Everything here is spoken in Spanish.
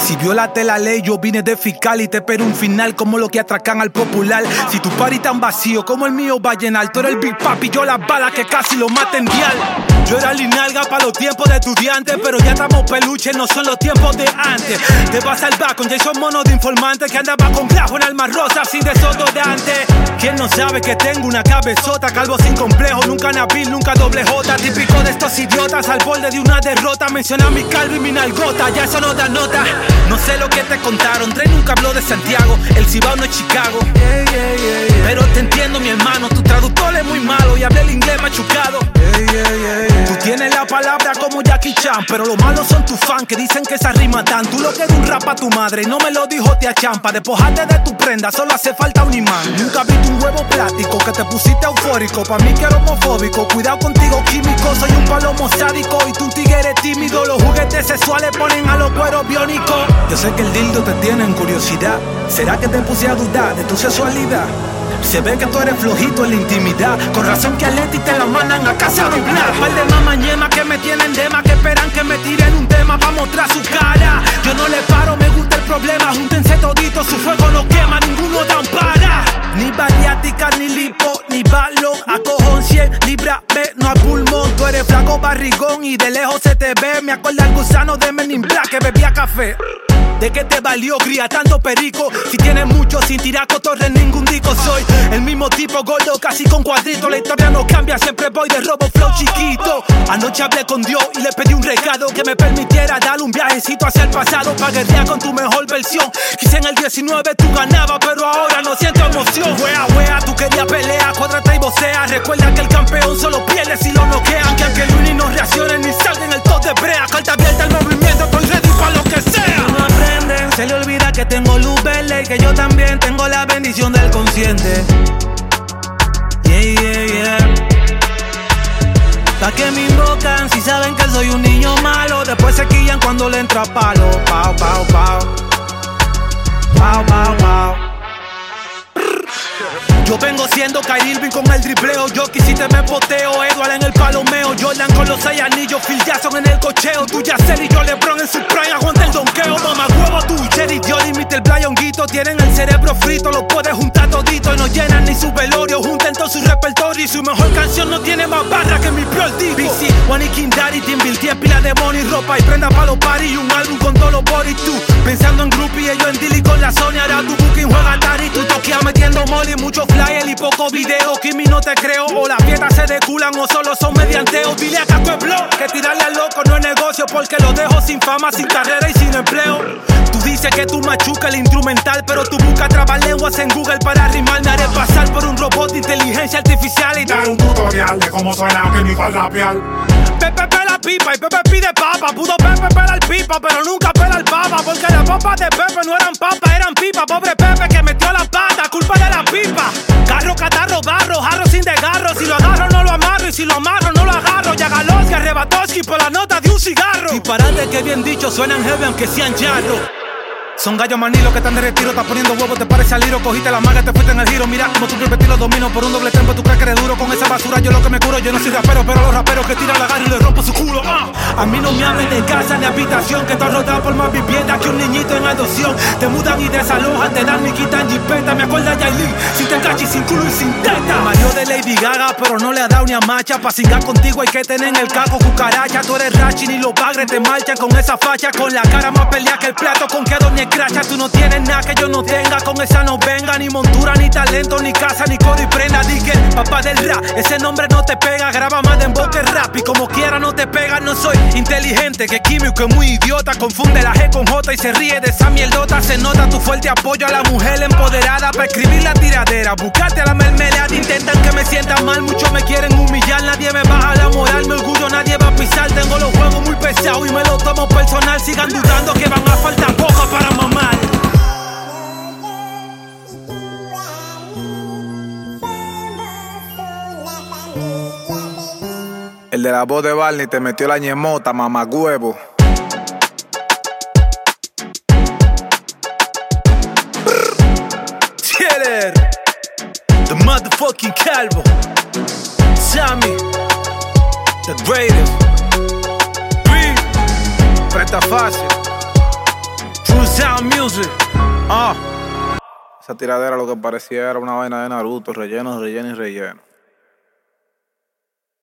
Si violaste la ley, yo vine de fiscal y te espero un final como lo que atracan al popular. Si tu party tan vacío como el mío va a llenar, tú eres el Big Papi, yo las balas que casi lo maten dial. Yo era linalga para los tiempos de estudiante, pero ya estamos peluches, no son los tiempos de antes. Te vas a salvar con Jason Mono de informante que andaba con grajo en alma rosa sin desodorante. ¿Quién no sabe que tengo una cabezota? Calvo sin complejo, nunca Nabil, nunca doble J. Típico de estos idiotas al borde de una derrota. Menciona mi calvo y mi nalgota, ya eso no da nota. No sé lo que te contaron, Dre nunca habló de Santiago, el Cibao no es Chicago. Pero te entiendo mi hermano, tu traductor es muy malo y hablé el inglés machucado. Tú tienes la palabra como Jackie Chan, pero lo malo son tus fans que dicen que esa rima dan. Tú lo que de un rap a tu madre, no me lo dijo Tia Champa. Despojarte de tu prenda, solo hace falta un imán. Nunca vi un huevo plástico que te pusiste eufórico. Pa' mí que era homofóbico, cuidado contigo químico. Soy un palomo sádico y tú un tigre tímido. Los juguetes sexuales ponen a los cueros biónicos. Yo sé que el dildo te tiene en curiosidad. ¿Será que te puse a dudar de tu sexualidad? Se ve que tú eres flojito en la intimidad. Con razón que a Leti te la mandan a casa a doblar. Par de mamañemas que me tienen dema, que esperan que me tiren un tema pa' mostrar su cara. Yo no le paro, me gusta el problema. Júntense toditos, su fuego no quema, ninguno da un para. Ni bariátrica, ni lipo, ni balón. A cojón 100 libras, no a pulmón. Tú eres flaco barrigón y de lejos se te ve. Me acuerda el gusano de Men in Black que bebía café. ¿De qué te valió cría tanto perico? Si tienes mucho sin tirar cotorre ningún disco. Soy el mismo tipo gordo casi con cuadrito. La historia no cambia, siempre voy de robo flow chiquito. Anoche hablé con Dios y le pedí un regalo que me permitiera darle un viajecito hacia el pasado pa' guerrear con tu mejor versión. Quizá en el 19 tú ganabas, pero ahora no siento emoción. Wea, tú querías pelea, cuadrata y vocea. Recuerda que el campeón solo pierde si lo noquean. Que aunque Luni no reaccione ni salga en el top de brea. Carta abierta al movimiento, estoy ready pa' lo que sea. Se le olvida que tengo luz verde y que yo también tengo la bendición del consciente. Pa' que me invocan si saben que soy un niño malo. Después se quillan cuando le entra palo. Pau, pau, pau. Pau, pau, pau. Yo vengo siendo Kyrie Irving con el dribleo. Yo quisiste me poteo, Edward en el palomeo. Jordan con los 6 anillos, Phil Jackson en el cocheo. Tú Yasser y yo LeBron en su prime, aguanta el donqueo. Mamá huevo tú, Jerry Dior y Mr. Blayonguito. Tienen el cerebro frito, lo puedes juntar todito. Y no llenan ni su velorio, juntan todo su repertorio. Y su mejor canción no tiene más barra que mi peor disco. BC, One y King Daddy, te invirtié pila de money, ropa y prenda pa' los party. Y un álbum con todos los body tú. Pensando en groupie, ellos en Dilly con la Sony. Ahora tu booking juega Atari, tú toqueas metiendo molly. Mucho flyer y poco video. Kimi no te creo, o las fiestas se deculan o solo son medianteos. Dile a Caco el blog que tirarle al loco no es negocio, porque lo dejo sin fama, sin carrera y sin empleo. Tú dices que tú machucas el instrumental, pero tú buscas trabalenguas en Google para rimar. Me haré pasar por un robot de inteligencia artificial y dar un tutorial de cómo suena que ni va a rapear. Pepe pela pipa y Pepe pide papa. Pudo Pepe pelar pipa, pero nunca pela el papa. Porque las papas de Pepe no eran papas, eran pipa. Pobre Pepe que metió la pata, culpa de la pipa. Carro, catarro, barro, jarro sin desgarro. Si lo agarro no lo amarro y si lo amarro no lo agarro. Yagalovsky, Arrebatoski por la nota de un cigarro. Disparate que bien dicho suenan heavy aunque sean charros. Son gallos manilos que están de retiro, estás poniendo huevos, te parece al hilo. Cogiste la maga, te fuiste en el giro. Mira como tu repetir los domino por un doble tempo. Tú crees que eres duro con esa basura, yo lo que me curo. Yo no soy rapero, pero los raperos que tiran la garra y le rompo su culo. A mí no me hablen de casa ni habitación, que estás rodeado por más viviendas que un niñito en adopción. Te mudan y desalojan, te dan ni quitan jipeta. Me acuerda de Yailin, sin tencachi, sin culo y sin teta. Mario de Lady Gaga, pero no le ha dado ni a macha. Pa' cingar contigo hay que tener en el caco cucaracha. Tú eres rachi ni los bagres te marchan con esa facha. Con la cara más pelea que el plato con que doña escracha. Tú no tienes nada que yo no tenga, con esa no venga. Ni montura, ni talento, ni casa, ni coro y prenda. Di que papá del rap, ese nombre no te pega. Graba más de en boca rap y como quiera no te pega. No soy inteligente, que químico es muy idiota. Confunde la G con J y se ríe de esa mierdota. Se nota tu fuerte apoyo a la mujer empoderada. Para escribir la tiradera, buscarte a la mermelada. Intentan que me sienta mal, muchos me quieren humillar. Nadie me baja la moral, mi orgullo nadie va a pisar. Tengo los juegos muy pesados y me los tomo personal. Sigan dudando que van a faltar poco para mamar. El de la voz de Barney te metió la ñemota, mamagüevo. Cheddar, the motherfucking Calvo, Sammy, the greatest. Presta fácil. True Sound Music. Esa tiradera lo que parecía era una vaina de Naruto, relleno, relleno y relleno.